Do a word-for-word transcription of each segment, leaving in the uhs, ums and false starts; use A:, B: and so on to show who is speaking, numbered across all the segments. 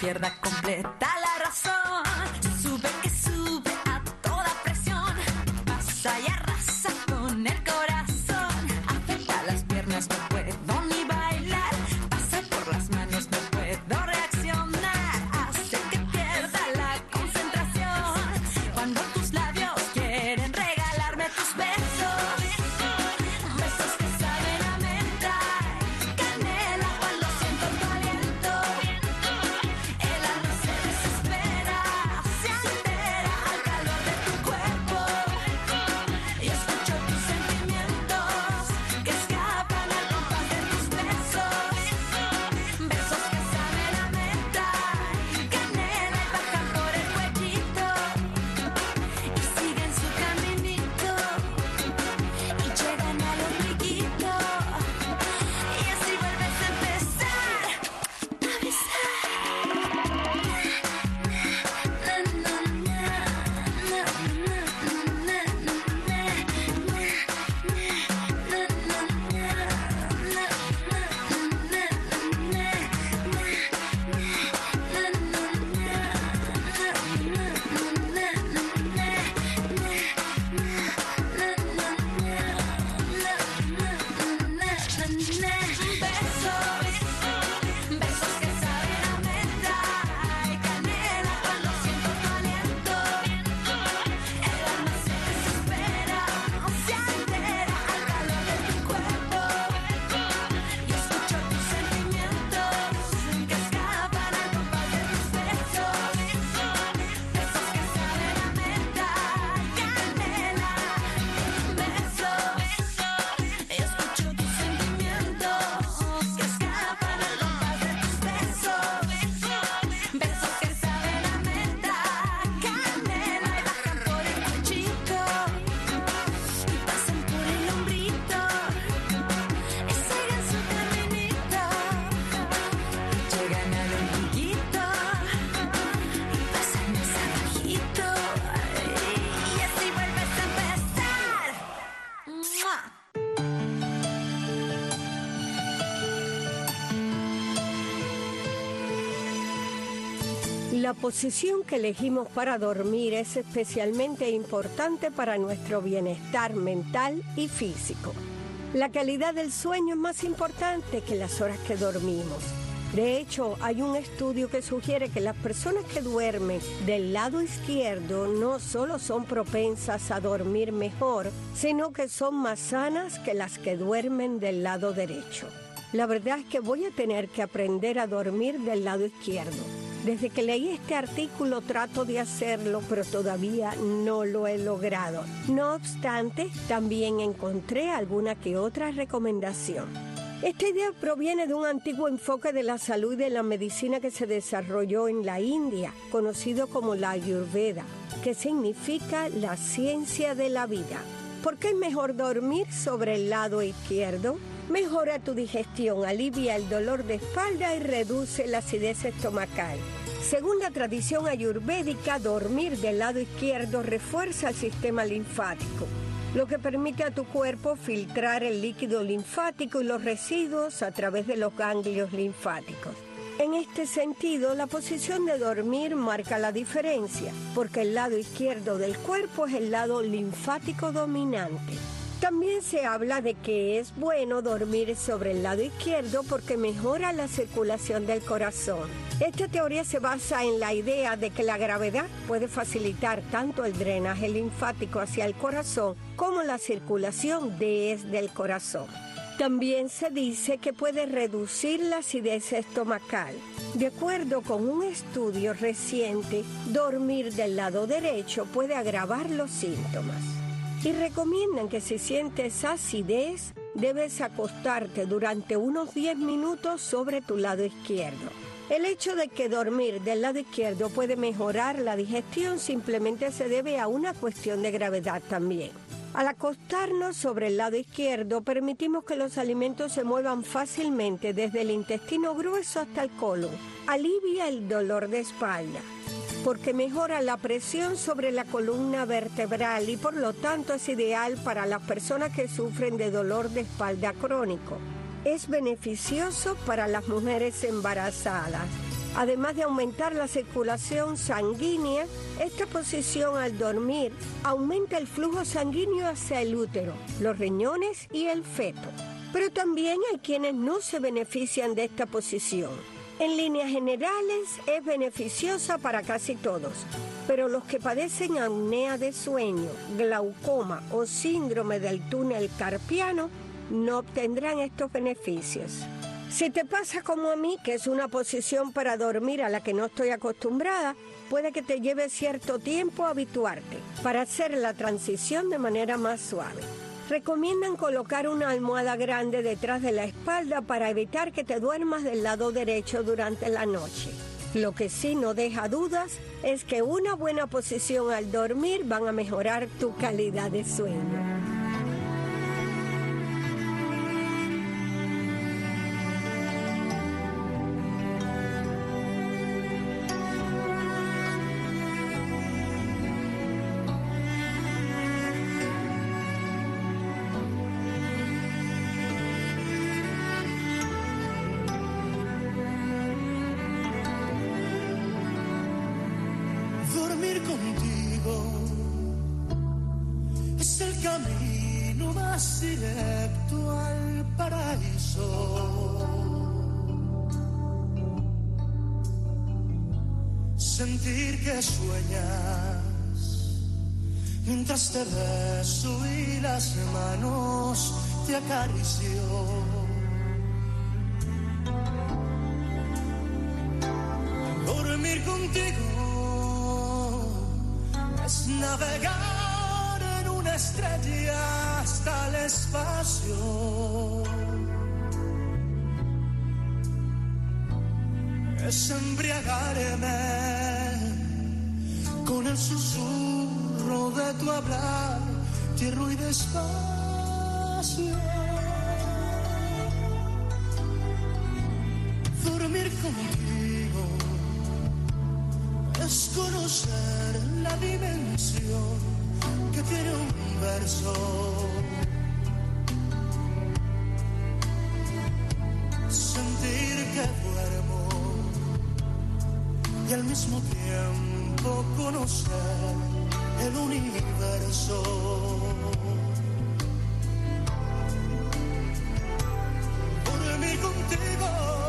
A: pierda completa la razón. Sube que sube a toda presión, pasa y arrasa con el corazón. Afecta las piernas, no puedo ni bailar, pasa por las manos, no puedo reaccionar. Hace que pierda la concentración cuando tus labios quieren regalarme tus besos. Besos que saben a menta, canela cuando siento tu aliento. El alma se desespera, se altera al calor de tu cuerpo. Y escucho tus sentimientos que escapan al compás de tus besos. Besos que saben a menta y canela y bajan por el cuellito y siguen su caminito y llegan al ombliguito y así vuelves a empezar a besar. Besos, besos que saben a menta y canela cuando siento tu aliento. El alma se desespera, se altera al calor de tu cuerpo. Y escucho tus sentimientos que escapan al compás de tus besos. Besos que saben a menta y canela. Besos, y escucho tus sentimientos que escapan al compás de tus besos. Besos que saben a menta, canela y bajan por el cuchito y pasan por el hombrito y siguen su caminito y llegan al ombliguito y pasan más abajito y así vuelves a empezar. ¡Mua!
B: La posición que elegimos para dormir es especialmente importante para nuestro bienestar mental y físico. La calidad del sueño es más importante que las horas que dormimos. De hecho, hay un estudio que sugiere que las personas que duermen del lado izquierdo no solo son propensas a dormir mejor, sino que son más sanas que las que duermen del lado derecho. La verdad es que voy a tener que aprender a dormir del lado izquierdo. Desde que leí este artículo trato de hacerlo, pero todavía no lo he logrado. No obstante, también encontré alguna que otra recomendación. Esta idea proviene de un antiguo enfoque de la salud y de la medicina que se desarrolló en la India, conocido como la Ayurveda, que significa la ciencia de la vida. ¿Por qué es mejor dormir sobre el lado izquierdo? Mejora tu digestión, alivia el dolor de espalda y reduce la acidez estomacal. Según la tradición ayurvédica, dormir del lado izquierdo refuerza el sistema linfático, lo que permite a tu cuerpo filtrar el líquido linfático y los residuos a través de los ganglios linfáticos. En este sentido, la posición de dormir marca la diferencia, porque el lado izquierdo del cuerpo es el lado linfático dominante. También se habla de que es bueno dormir sobre el lado izquierdo porque mejora la circulación del corazón. Esta teoría se basa en la idea de que la gravedad puede facilitar tanto el drenaje linfático hacia el corazón como la circulación desde el corazón. También se dice que puede reducir la acidez estomacal. De acuerdo con un estudio reciente, dormir del lado derecho puede agravar los síntomas. Y recomiendan que si sientes acidez, debes acostarte durante unos diez minutos sobre tu lado izquierdo. El hecho de que dormir del lado izquierdo puede mejorar la digestión simplemente se debe a una cuestión de gravedad también. Al acostarnos sobre el lado izquierdo, permitimos que los alimentos se muevan fácilmente desde el intestino grueso hasta el colon. Alivia el dolor de espalda, porque mejora la presión sobre la columna vertebral y por lo tanto es ideal para las personas que sufren de dolor de espalda crónico. Es beneficioso para las mujeres embarazadas Además de aumentar la circulación sanguínea, esta posición al dormir aumenta el flujo sanguíneo hacia el útero, los riñones y el feto. Pero también hay quienes no se benefician de esta posición. En líneas generales es beneficiosa para casi todos, pero los que padecen apnea de sueño, glaucoma o síndrome del túnel carpiano no obtendrán estos beneficios. Si te pasa como a mí, que es una posición para dormir a la que no estoy acostumbrada, puede que te lleve cierto tiempo habituarte para hacer la transición de manera más suave. Recomiendan colocar una almohada grande detrás de la espalda para evitar que te duermas del lado derecho durante la noche. Lo que sí no deja dudas es que una buena posición al dormir van a mejorar tu calidad de sueño.
C: Dormir contigo es el camino más directo al paraíso. Sentir que sueñas mientras te beso y las manos te acaricio. Dormir contigo es navegar en una estrella hasta el espacio. Es embriagarme con el susurro de tu hablar, tierno y despacio. Dormir contigo es conocer la dimensión que tiene un verso. Sentir que duermo y al mismo tiempo conocer el universo. Dormir contigo,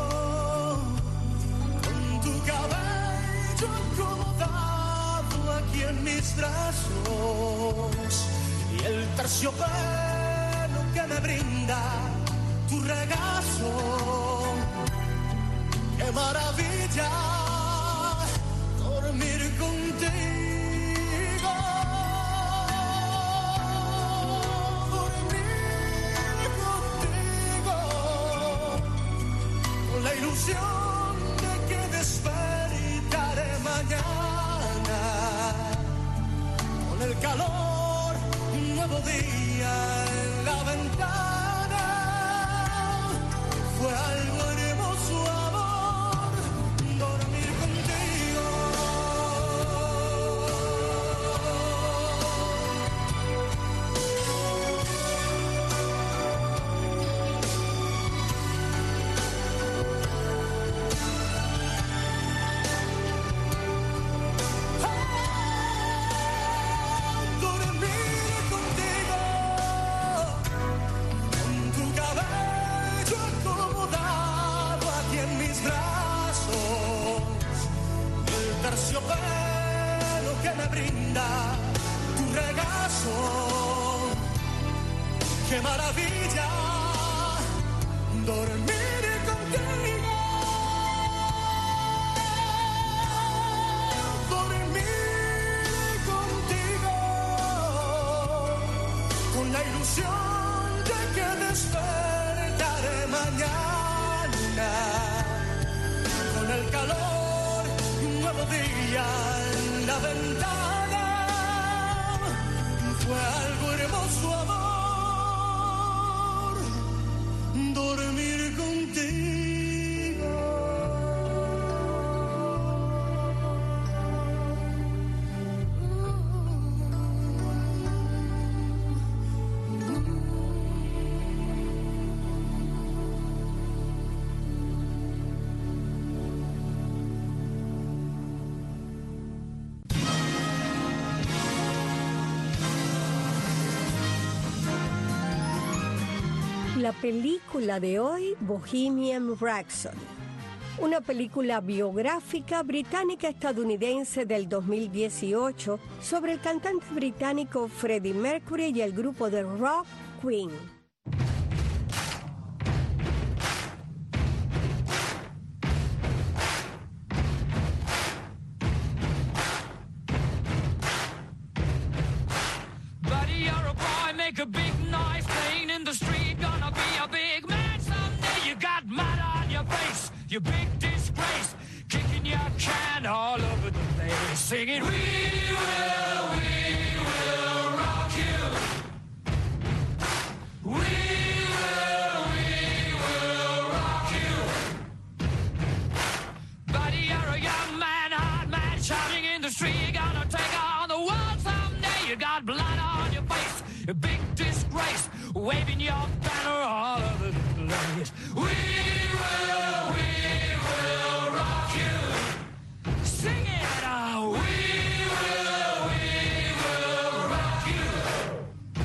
C: con tu cabello acomodado aquí en mis brazos y el terciopelo que me brinda tu regazo. ¡Qué maravilla dormir contigo! Dormir contigo con la ilusión de que despertaré mañana con el calor, un nuevo día en la ventana. Fue algo hermoso, amor, dormir contigo. Terciopelo que me brinda tu regazo. ¡Qué maravilla dormir contigo! Dormir contigo con la ilusión de que despertaré mañana con el calor, un nuevo día en la ventana. Fue algo hermoso, amor, dormir contigo.
B: La película de hoy, Bohemian Rhapsody. Una película biográfica británica-estadounidense del dos mil dieciocho sobre el cantante británico Freddie Mercury y el grupo de rock Queen.
D: Buddy, you're a boy, make a big noise, playing in the street, gonna be a big man someday. You got mud on your face, you big disgrace, kicking your can all over the place, singing, we will, we will rock you. We will, we will rock you. Buddy, you're a young man, hard man, shouting in the street, gonna take on the world someday. You got blood on your face, a big disgrace, waving your banner all over the place. We will, we will rock you. Sing it out. We will, we will rock you.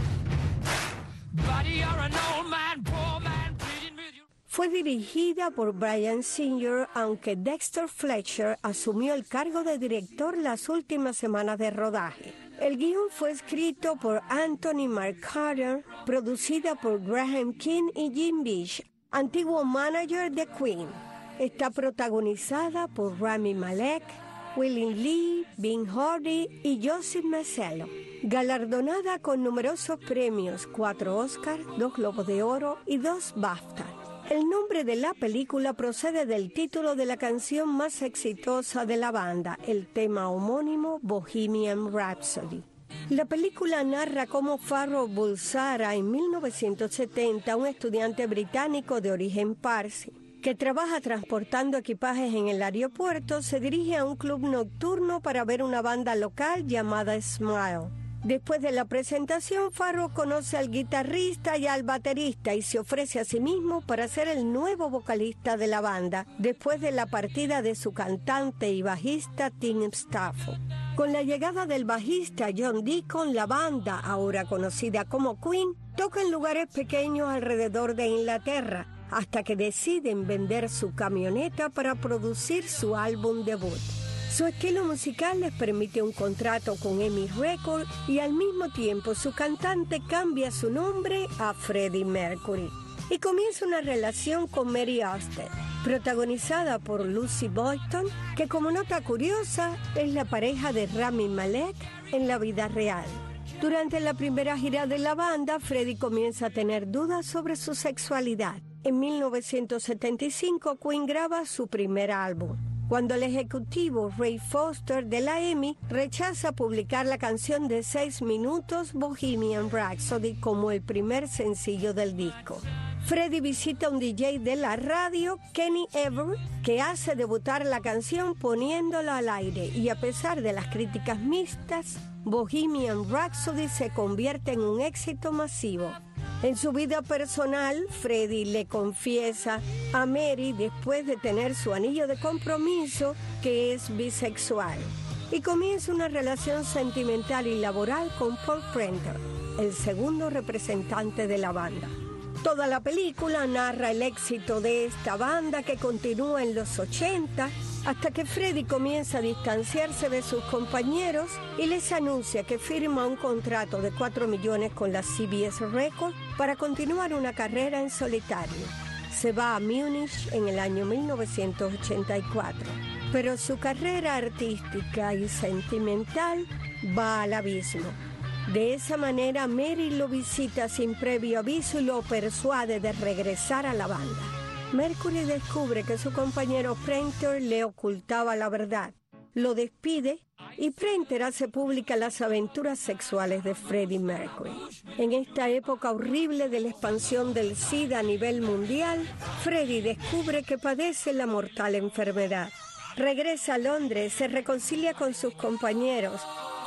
D: Buddy, you're an old man, poor man, pleading with you.
B: Fue dirigida por Bryan Singer, aunque Dexter Fletcher asumió el cargo de director las últimas semanas de rodaje. El guión fue escrito por Anthony Mark Carter, producida por Graham King y Jim Beach, antiguo manager de Queen. Está protagonizada por Rami Malek, Willin Lee, Vin Hardy y Joseph Mazzello. Galardonada con numerosos premios, cuatro Oscars, dos Globos de Oro y dos BAFTA. El nombre de la película procede del título de la canción más exitosa de la banda, el tema homónimo Bohemian Rhapsody. La película narra cómo Farrokh Bulsara, en mil novecientos setenta, un estudiante británico de origen parsi, que trabaja transportando equipajes en el aeropuerto, se dirige a un club nocturno para ver una banda local llamada Smile. Después de la presentación, Farrokh conoce al guitarrista y al baterista y se ofrece a sí mismo para ser el nuevo vocalista de la banda, después de la partida de su cantante y bajista Tim Stafford. Con la llegada del bajista John Deacon, la banda, ahora conocida como Queen, toca en lugares pequeños alrededor de Inglaterra, hasta que deciden vender su camioneta para producir su álbum debut. Su estilo musical les permite un contrato con EMI Records y al mismo tiempo su cantante cambia su nombre a Freddie Mercury y comienza una relación con Mary Austin, protagonizada por Lucy Boynton, que como nota curiosa es la pareja de Rami Malek en la vida real. Durante la primera gira de la banda, Freddie comienza a tener dudas sobre su sexualidad. En mil novecientos setenta y cinco, Queen graba su primer álbum, cuando el ejecutivo Ray Foster de la EMI rechaza publicar la canción de seis minutos Bohemian Rhapsody como el primer sencillo del disco. Freddie visita a un D J de la radio, Kenny Everett, que hace debutar la canción poniéndola al aire, y a pesar de las críticas mixtas, Bohemian Rhapsody se convierte en un éxito masivo. En su vida personal, Freddie le confiesa a Mary, después de tener su anillo de compromiso, que es bisexual, y comienza una relación sentimental y laboral con Paul Prenter, el segundo representante de la banda. Toda la película narra el éxito de esta banda, que continúa en los ochenta, hasta que Freddie comienza a distanciarse de sus compañeros y les anuncia que firma un contrato de cuatro millones con la C B S Records para continuar una carrera en solitario. Se va a Múnich en el año mil novecientos ochenta y cuatro, pero su carrera artística y sentimental va al abismo. De esa manera, Mary lo visita sin previo aviso y lo persuade de regresar a la banda. Mercury descubre que su compañero Prenter le ocultaba la verdad, lo despide y Prenter hace pública las aventuras sexuales de Freddie Mercury. En esta época horrible de la expansión del SIDA a nivel mundial, Freddie descubre que padece la mortal enfermedad. Regresa a Londres, se reconcilia con sus compañeros,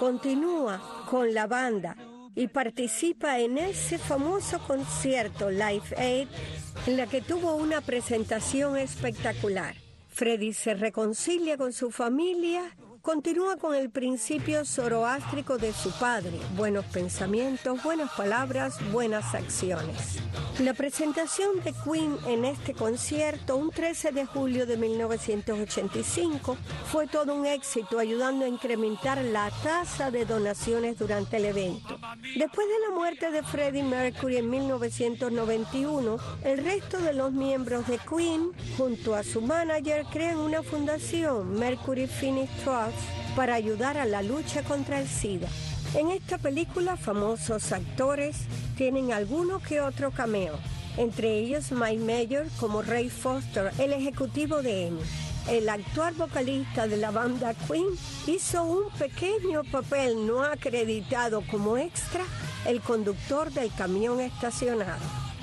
B: continúa con la banda y participa en ese famoso concierto Live Aid, en la que tuvo una presentación espectacular. Freddie se reconcilia con su familia continúa con el principio zoroástrico de su padre: buenos pensamientos, buenas palabras, buenas acciones. La presentación de Queen en este concierto, un trece de julio de mil novecientos ochenta y cinco, fue todo un éxito, ayudando a incrementar la tasa de donaciones durante el evento. Después de la muerte de Freddie Mercury en mil novecientos noventa y uno, el resto de los miembros de Queen, junto a su manager, crean una fundación, Mercury Phoenix Trust, para ayudar a la lucha contra el SIDA. En esta película, famosos actores tienen alguno que otro cameo, entre ellos Mike Major como Ray Foster, el ejecutivo de EMI. El actual vocalista de la banda Queen hizo un pequeño papel no acreditado como extra, el conductor del camión estacionado.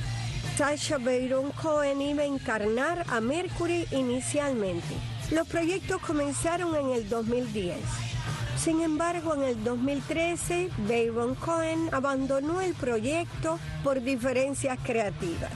B: Sacha Baron Cohen iba a encarnar a Mercury inicialmente. Los proyectos comenzaron en el dos mil diez. Sin embargo, en el dos mil trece, Baron Cohen abandonó el proyecto por diferencias creativas.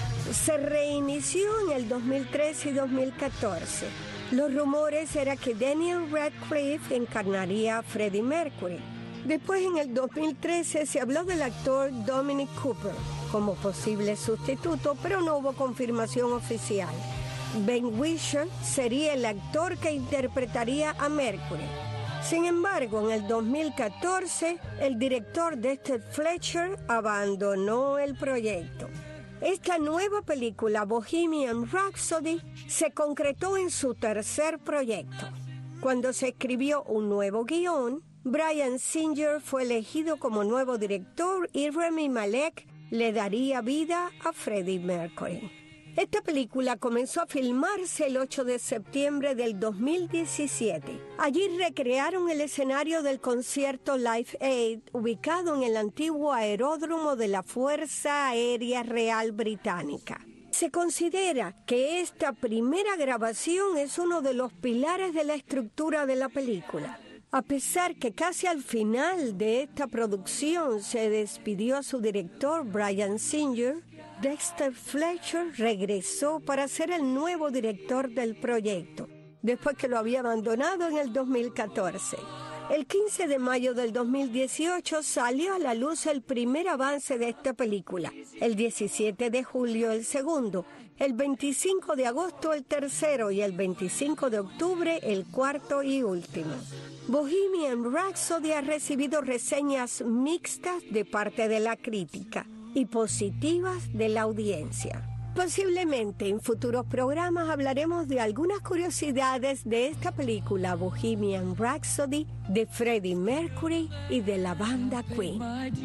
B: Se reinició en el dos mil trece y dos mil catorce. Los rumores eran que Daniel Radcliffe encarnaría a Freddie Mercury. Después, en el dos mil trece, se habló del actor Dominic Cooper como posible sustituto, pero no hubo confirmación oficial. Ben Whishaw sería el actor que interpretaría a Mercury. Sin embargo, en el dos mil catorce, el director Dexter Fletcher abandonó el proyecto. Esta nueva película, Bohemian Rhapsody, se concretó en su tercer proyecto. Cuando se escribió un nuevo guión, Bryan Singer fue elegido como nuevo director y Rami Malek le daría vida a Freddie Mercury. Esta película comenzó a filmarse el ocho de septiembre del dos mil diecisiete. Allí recrearon el escenario del concierto Live Aid, ubicado en el antiguo aeródromo de la Fuerza Aérea Real Británica. Se considera que esta primera grabación es uno de los pilares de la estructura de la película. A pesar que casi al final de esta producción se despidió a su director Bryan Singer, Dexter Fletcher regresó para ser el nuevo director del proyecto, después que lo había abandonado en el dos mil catorce. El quince de mayo del dos mil dieciocho salió a la luz el primer avance de esta película, el diecisiete de julio el segundo, el veinticinco de agosto el tercero y el veinticinco de octubre el cuarto y último. Bohemian Rhapsody ha recibido reseñas mixtas de parte de la crítica y positivas de la audiencia. Posiblemente en futuros programas hablaremos de algunas curiosidades de esta película Bohemian Rhapsody, de Freddie Mercury y de la banda Queen.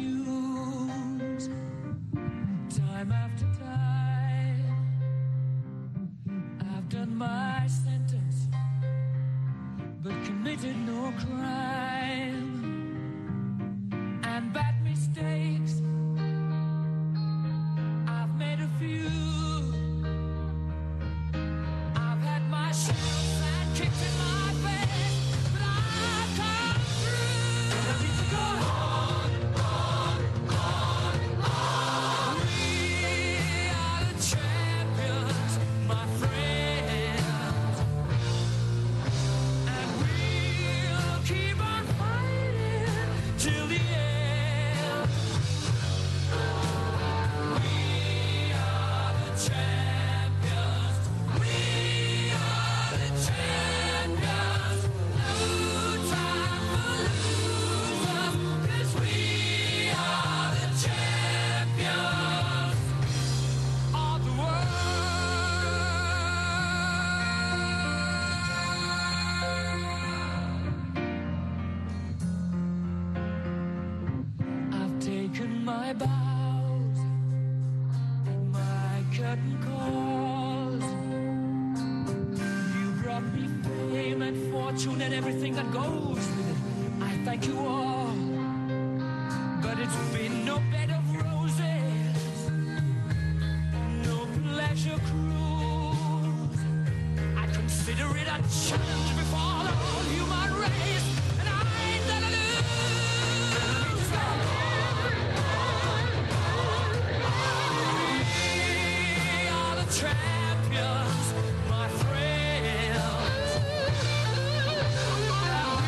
D: Time after time, I've done my sentence, but committed no crime, and bad mistakes I've made a few. I've had my shouts and kicks in my face, but I've come through. The beats go on, on, on, on. We are the champions, my friends, and we'll keep on fighting till the end. My bows, my curtain calls. You brought me fame and fortune and everything that goes with it. I thank you all, but it's been no bed of roses, no pleasure cruise. I consider it a challenge before the whole human race, and I ain't gonna lose. Champions, my friends,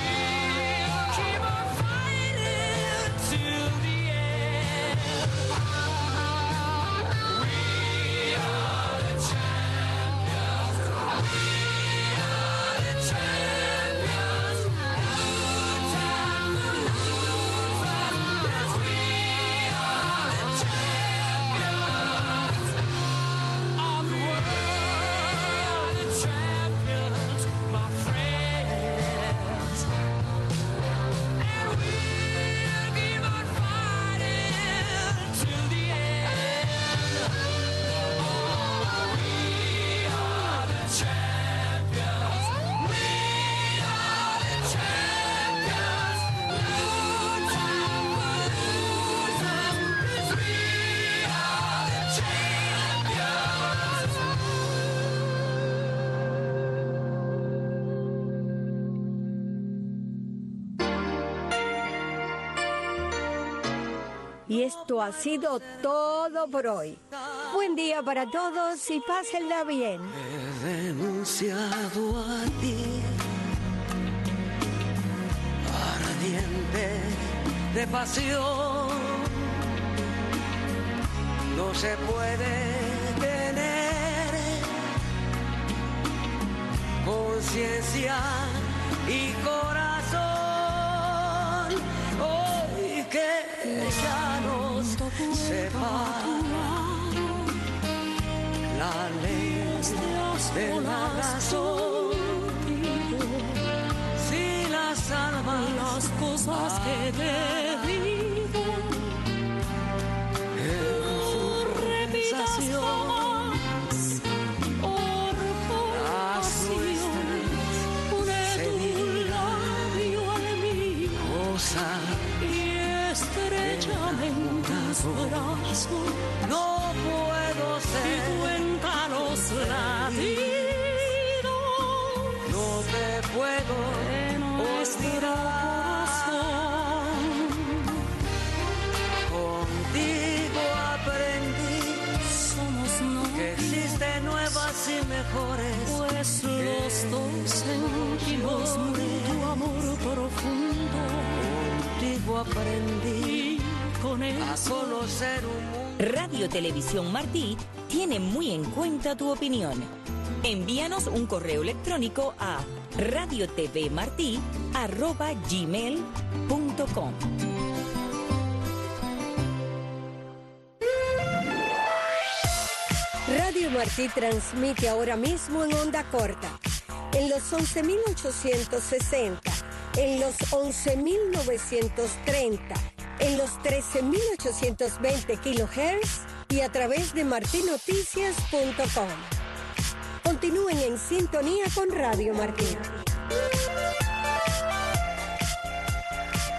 B: Y esto ha sido todo por hoy. Buen día para todos y pásenla bien.
C: He renunciado a ti, ardiente de pasión. No se puede tener conciencia y corazón. Hoy que ya nos separa la ley de la razón. Si las almas, las cosas que te digo, no repitas jamás por compasión. Une tu labio al mío y estrechame en tus brazos. No puedo ser. Y cuenta los latidos. No te puedo olvidar. Contigo aprendí. Somos no que existen nuevas y mejores. Pues los dos sentimos tu amor profundo. Contigo aprendí con a conocer un mundo.
E: Radio Televisión Martí tiene muy en cuenta tu opinión. Envíanos un correo electrónico a radiotvmartí arroba gmail punto com.
B: Radio Martí transmite ahora mismo en onda corta, en los once mil ochocientos sesenta, en los once mil novecientos treinta, en los trece mil ochocientos veinte kilohertz y a través de martinoticias punto com. Continúen en sintonía con Radio Martí.